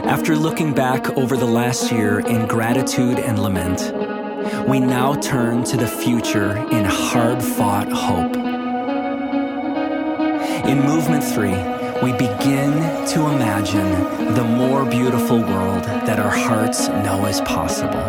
After looking back over the last year in gratitude and lament, we now turn to the future in hard-fought hope. In Movement 3, we begin to imagine the more beautiful world that our hearts know is possible.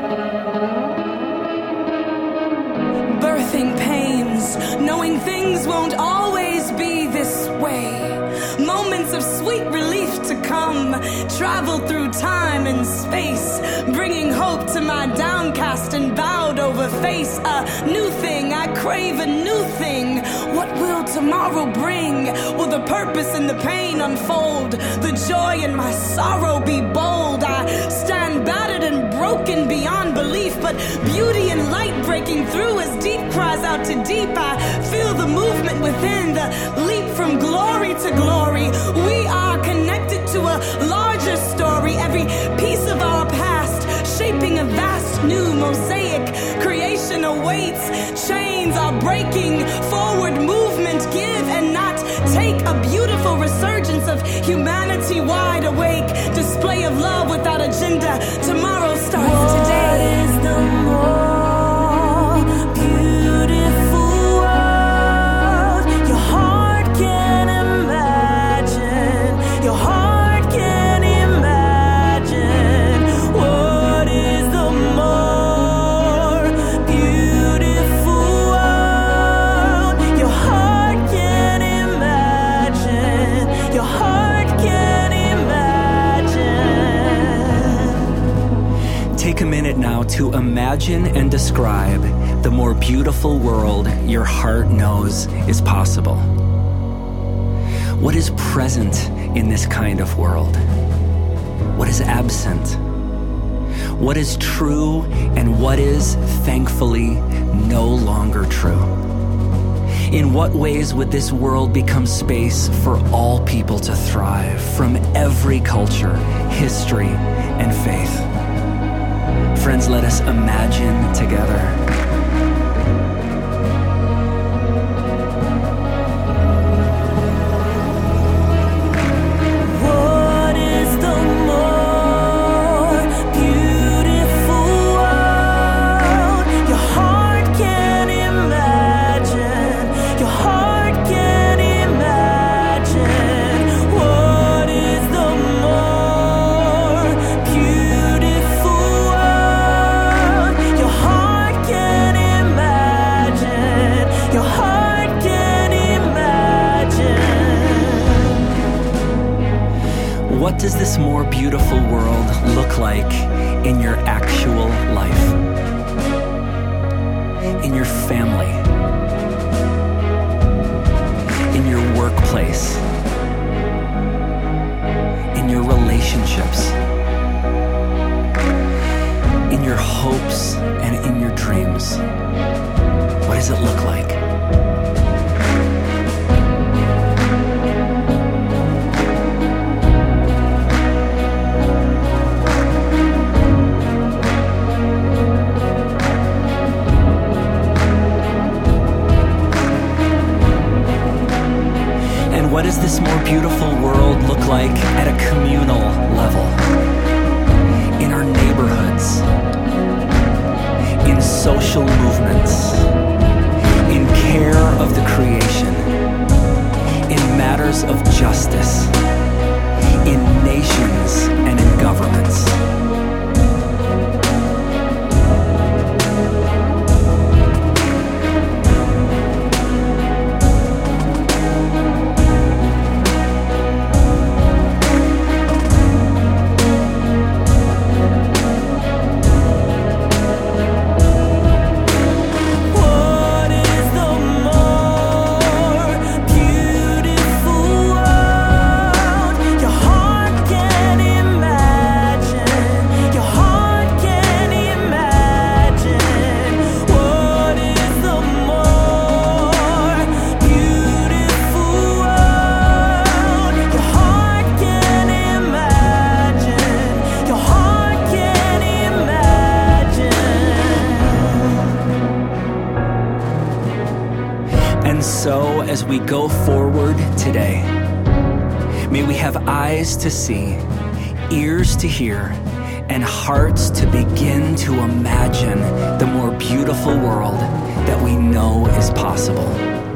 Birthing pains, knowing things won't always be this way. Moments of sweet relief to come, travel through time and space, bringing hope to my downcast and bowed over face. A new thing, I crave a new thing. What will tomorrow bring? Will the purpose and the pain unfold? The joy in my sorrow be bold. I stand battered and broken beyond belief, but beauty and light breaking through as deep cries out to deep. I feel the movement within, the leap from glory to glory. We are connected to a larger story, every piece of our past shaping a vast new mosaic. Creation awaits, chains are breaking, forward movement, give and not take. A beautiful resurgence of humanity wide awake, display of love without agenda. Tomorrow starts today. What is the more beautiful world your heart can imagine? Your heart can imagine. What is the more beautiful world your heart can imagine? Your heart can imagine. Take a minute now to imagine and describe the more beautiful world your heart knows is possible. What is present in this kind of world? What is absent? What is true and what is, thankfully, no longer true? In what ways would this world become space for all people to thrive from every culture, history, and faith? Friends, let us imagine together. What is the more beautiful world your heart can imagine? Your heart can imagine. What is the more beautiful world your heart can imagine? Your heart can imagine. What does this more beautiful world look like in your actual life? In your family? In your workplace? In your relationships? In your hopes and in your dreams? What does it look like? What does this more beautiful world look like at a communal level? In our neighborhoods, in social movements, in care of the creation, in matters of justice, in nations and in governments. What is the more beautiful world your heart can imagine? Your heart can imagine. What is the more beautiful world your heart can imagine? Your heart can imagine. And so, as we go forward today, may we have eyes to see, ears to hear and hearts to begin to imagine the more beautiful world that we know is possible.